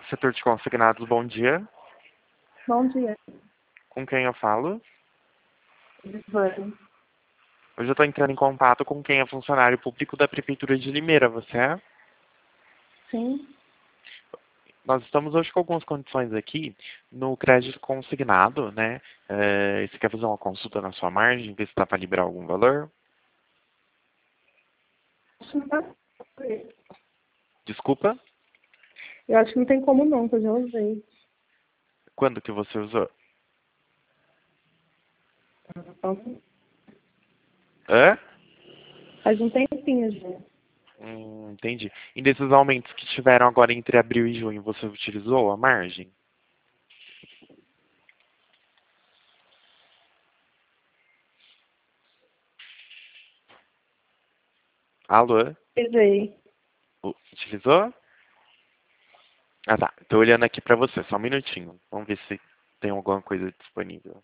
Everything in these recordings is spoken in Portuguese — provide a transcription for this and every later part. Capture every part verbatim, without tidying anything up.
Setor de consignados, bom dia. Bom dia, Com quem eu falo? Giovanni. Hoje eu estou entrando em contato com quem é funcionário público da Prefeitura de Limeira, você é? Sim, Nós estamos hoje com algumas condições aqui no crédito consignado, né? É, você quer fazer uma consulta na sua margem, ver se dá para liberar algum valor? acho que não tá- Desculpa? eu acho que não tem como não, que eu já usei. Quando que você usou? Então, Hã? faz um tempinho já. Hum, entendi. E desses aumentos que tiveram agora entre abril e junho, você utilizou a margem? Alô? Usei. U- Utilizou? Ah, tá. Tô olhando aqui pra você, só um minutinho. Vamos ver se tem alguma coisa disponível.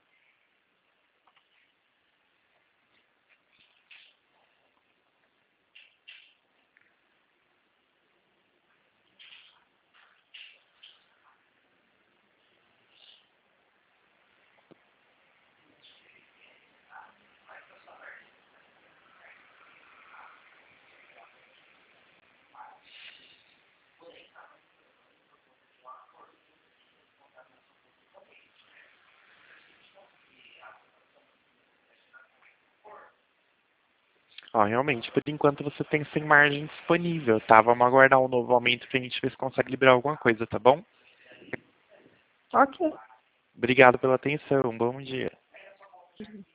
Ó, realmente, por enquanto você tem sem margem disponível, tá? Vamos aguardar um novo aumento pra gente ver se consegue liberar alguma coisa, tá bom? Ok. Obrigado pela atenção, um bom dia.